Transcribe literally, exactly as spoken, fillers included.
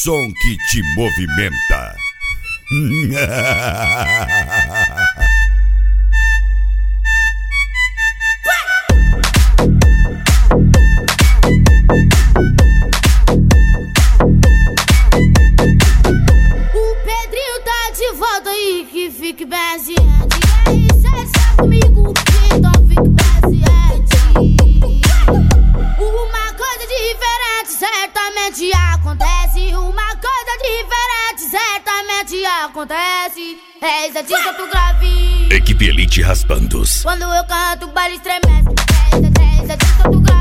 som que te movimenta. O Pedrinho tá de volta aí, que fique bem ciente. E aí, cê está comigo, então fique bem ciente. Uma coisa diferente certamente acontece. Uma coisa diferente certamente acontece. Eis a dica do grave. Equipe Elite Raspandos. Quando eu canto, o baile estremece. Eis a dica do grave.